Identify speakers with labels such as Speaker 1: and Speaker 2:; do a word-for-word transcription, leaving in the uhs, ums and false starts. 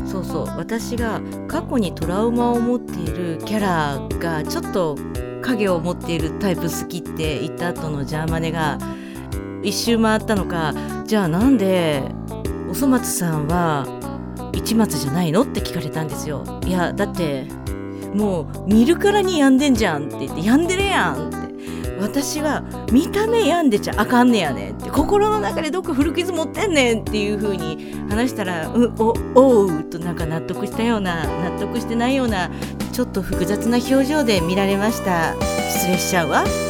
Speaker 1: そうそう、私が過去にトラウマを持っているキャラがちょっと影を持っているタイプ好きって言った後のジャーマネが一周回ったのか、じゃあなんでおそ松さんは市松じゃないのって聞かれたんですよ。いやだってもう見るからに病んでんじゃんって言って、病んでるやんって、私は見た目病んでちゃあかんねやねんって、心の中でどっか古傷持ってんねんっていう風に話したら、うおおうとなんか納得したような納得してないようなちょっと複雑な表情で見られました。失礼しちゃうわ。